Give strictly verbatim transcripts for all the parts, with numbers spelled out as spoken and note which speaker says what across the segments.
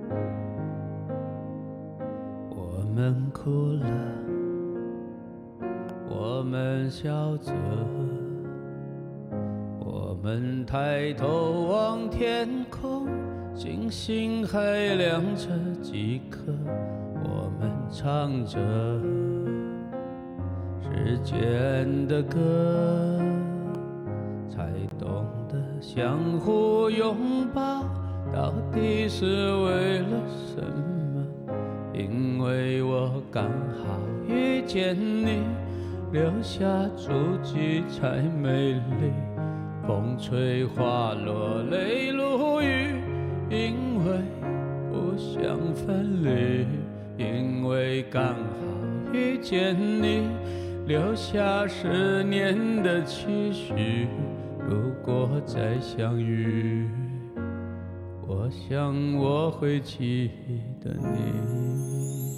Speaker 1: 我们哭了，我们笑着，我们抬头望天空，星星还亮着几颗，我们唱着时间的歌，才懂得相互拥抱到底是为了什么。因为我刚好遇见你，留下足迹才美丽。风吹花落泪如雨，因为不想分离。因为刚好遇见你，留下十年的期许。如果再相遇，我想我会记得你。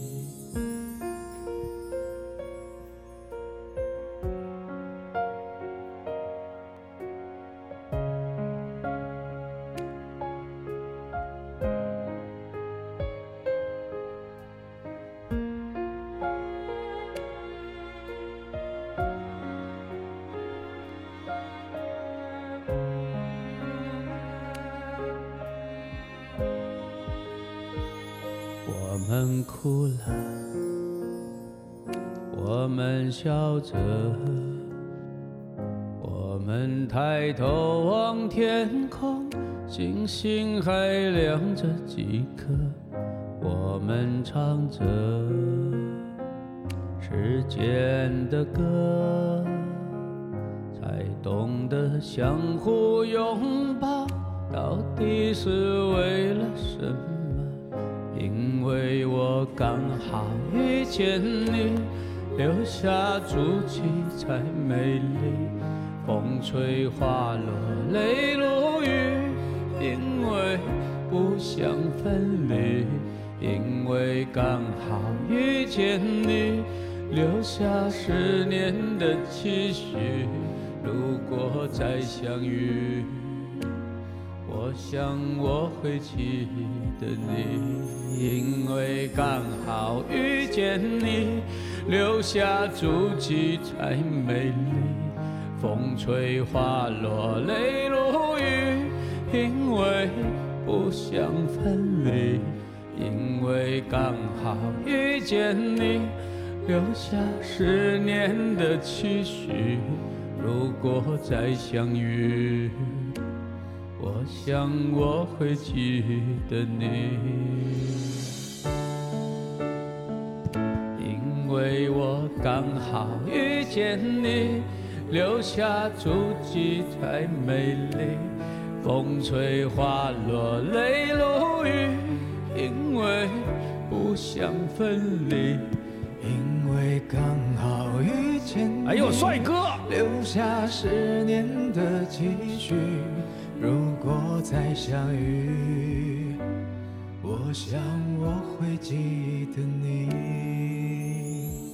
Speaker 1: 我们哭了，我们笑着，我们抬头望天空，星星还亮着几颗，我们唱着时间的歌，才懂得相互拥抱到底是为了什么。因为我刚好遇见你，留下足迹才美丽。风吹花落泪如雨，因为不想分离。因为刚好遇见你，留下十年的期许。如果再相遇，我想我会记得你。因为刚好遇见你，留下足迹才美丽。风吹花落泪如雨，因为不想分离。因为刚好遇见你，留下十年的期许。如果再相遇，我想我会记得你。因为我刚好遇见你，留下足迹才美丽。风吹花落泪如雨，因为不想分离。
Speaker 2: 因为刚好遇见你，
Speaker 1: 哎呦，帅哥，
Speaker 2: 留下十年的期许。如果再相遇，我想我会记得你。